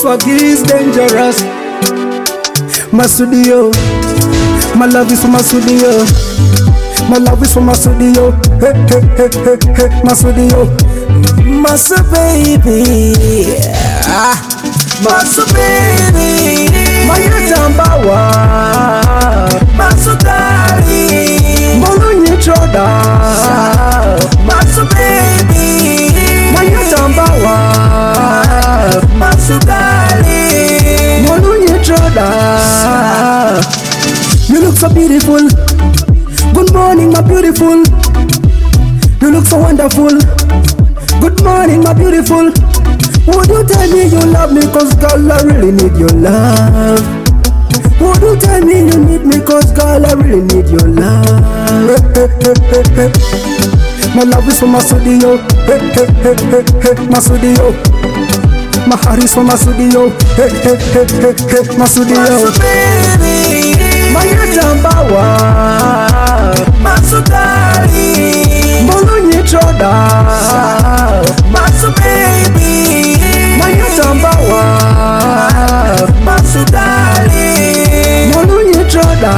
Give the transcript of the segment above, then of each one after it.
fuck is dangerous. My studio, my love is for my studio. My love is for my studio. Hey, hey, hey, hey, hey, my studio. Master baby, Master baby, Mayatambawa, Master darling, Molunyi choda, Master baby, Mayatambawa, Master darling, Molunyi choda. You look so beautiful. Good morning, my beautiful. You look so wonderful. Good morning, my beautiful. Would you tell me you love me? Cause girl, I really need your love. Would you tell me you need me? Cause girl, I really need your love. My love is for my studio. My studio. My heart is for my studio. My studio. Master baby, Mayatambawa, Master darling, Molunyi choda, Master baby, Mayatambawa, Master darling, Molunyi choda.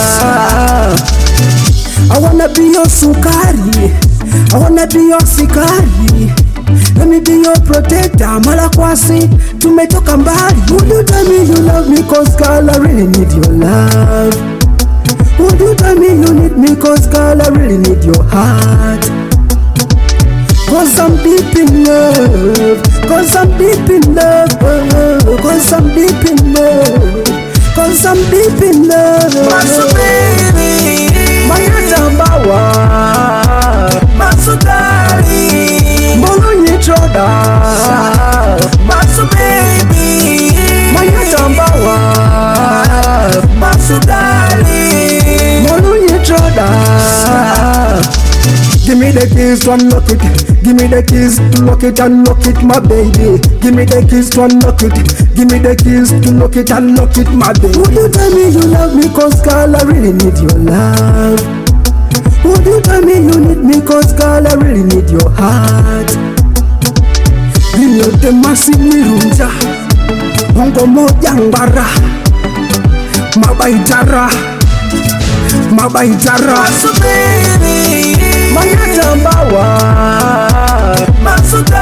I wanna be your sukari, I wanna be your sikari. Let me be your protector, Malakwasi, tumetoka mbali. Would you tell me you love me? Cause girl, I really need your love. Would you tell me you need me? Cause girl, I really need your heart. Cause I'm deep in love. Cause I'm deep in love. Cause I'm deep in love. Cause I'm deep in love. Master baby, Mayatambawa, Master darling, Molunyi choda, Master baby, Mayatambawa, Master darling, Molunyi choda. Give me the keys to unlock it. Give me the keys to lock it and lock it, my baby. Give me the keys to unlock it. Give me the keys to lock it and lock it, my baby. Would you tell me you love me? Cause girl, I really need your love. Would you tell me you need me? Cause girl, I really need your heart. Vinyote masinirunja Hongo moja ngara Mabaitara Master baby, Mayatambawa, Master